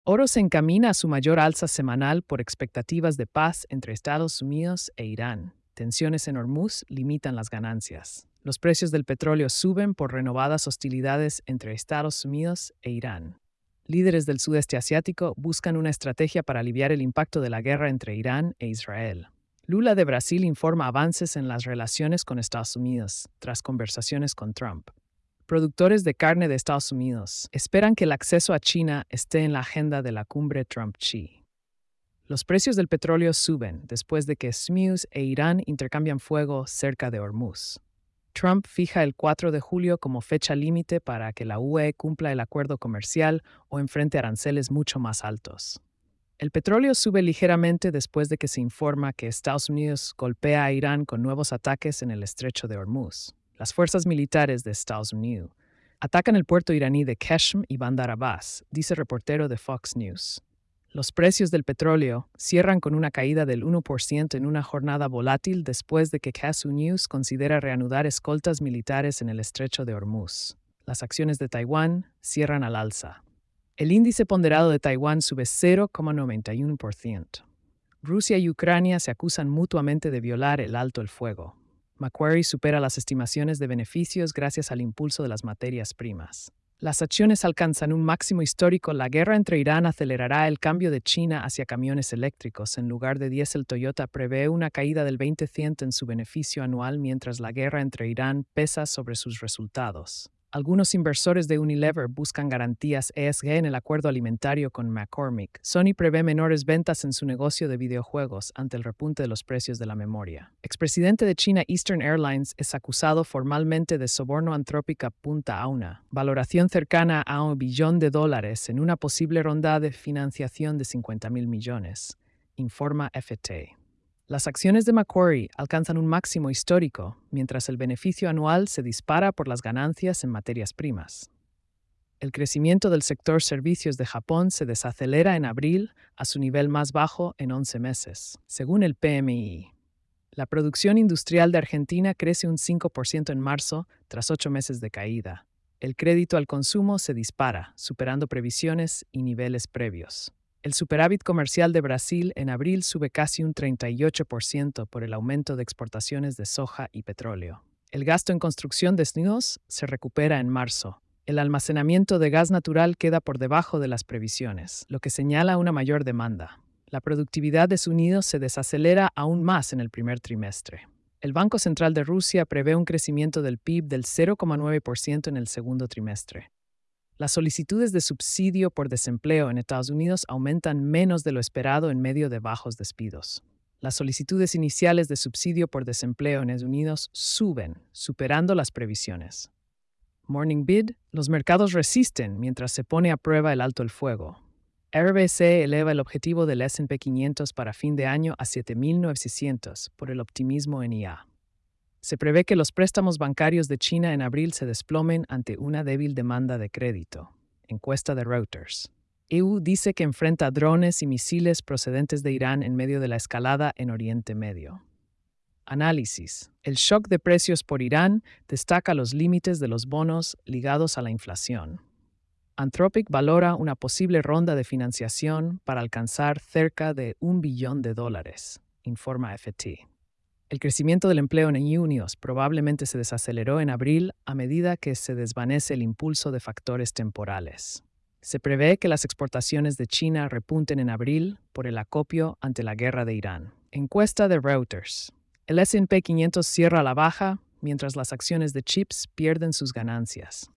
Oro se encamina a su mayor alza semanal por expectativas de paz entre Estados Unidos e Irán. Tensiones en Hormuz limitan las ganancias. Los precios del petróleo suben por renovadas hostilidades entre Estados Unidos e Irán. Líderes del sudeste asiático buscan una estrategia para aliviar el impacto de la guerra entre Irán e Israel. Lula de Brasil informa avances en las relaciones con Estados Unidos, tras conversaciones con Trump. Productores de carne de Estados Unidos esperan que el acceso a China esté en la agenda de la cumbre Trump-Xi. Los precios del petróleo suben después de que SMUS e Irán intercambian fuego cerca de Hormuz. Trump fija el 4 de julio como fecha límite para que la UE cumpla el acuerdo comercial o enfrente aranceles mucho más altos. El petróleo sube ligeramente después de que se informa que Estados Unidos golpea a Irán con nuevos ataques en el estrecho de Hormuz. Las fuerzas militares de Estados Unidos atacan el puerto iraní de Qeshm y Bandar Abbas, dice reportero de Fox News. Los precios del petróleo cierran con una caída del 1% en una jornada volátil después de que KSU News considera reanudar escoltas militares en el estrecho de Hormuz. Las acciones de Taiwán cierran al alza. El índice ponderado de Taiwán sube 0,91%. Rusia y Ucrania se acusan mutuamente de violar el alto el fuego. Macquarie supera las estimaciones de beneficios gracias al impulso de las materias primas. Las acciones alcanzan un máximo histórico. La guerra entre Irán acelerará el cambio de China hacia camiones eléctricos. En lugar de diésel, Toyota prevé una caída del 20% en su beneficio anual mientras la guerra entre Irán pesa sobre sus resultados. Algunos inversores de Unilever buscan garantías ESG en el acuerdo alimentario con McCormick. Sony prevé menores ventas en su negocio de videojuegos ante el repunte de los precios de la memoria. Expresidente de China Eastern Airlines es acusado formalmente de soborno Anthropic apunta a una valoración cercana a $1 billón en una posible ronda de financiación de 50,000 millones, informa FT. Las acciones de Macquarie alcanzan un máximo histórico, mientras el beneficio anual se dispara por las ganancias en materias primas. El crecimiento del sector servicios de Japón se desacelera en abril a su nivel más bajo en 11 meses, según el PMI. La producción industrial de Argentina crece un 5% en marzo tras 8 meses de caída. El crédito al consumo se dispara, superando previsiones y niveles previos. El superávit comercial de Brasil en abril sube casi un 38% por el aumento de exportaciones de soja y petróleo. El gasto en construcción de SNUS se recupera en marzo. El almacenamiento de gas natural queda por debajo de las previsiones, lo que señala una mayor demanda. La productividad de Estados Unidos se desacelera aún más en el primer trimestre. El Banco Central de Rusia prevé un crecimiento del PIB del 0,9% en el segundo trimestre. Las solicitudes de subsidio por desempleo en Estados Unidos aumentan menos de lo esperado en medio de bajos despidos. Las solicitudes iniciales de subsidio por desempleo en Estados Unidos suben, superando las previsiones. Morning Bid, los mercados resisten mientras se pone a prueba el alto el fuego. RBC eleva el objetivo del S&P 500 para fin de año a 7.900 por el optimismo en IA. Se prevé que los préstamos bancarios de China en abril se desplomen ante una débil demanda de crédito. Encuesta de Reuters. EU dice que enfrenta drones y misiles procedentes de Irán en medio de la escalada en Oriente Medio. Análisis. El shock de precios por Irán destaca los límites de los bonos ligados a la inflación. Anthropic valora una posible ronda de financiación para alcanzar cerca de $1 billón, informa FT. El crecimiento del empleo en Estados Unidos probablemente se desaceleró en abril a medida que se desvanece el impulso de factores temporales. Se prevé que las exportaciones de China repunten en abril por el acopio ante la guerra de Irán. Encuesta de Reuters. El S&P 500 cierra a la baja, mientras las acciones de chips pierden sus ganancias.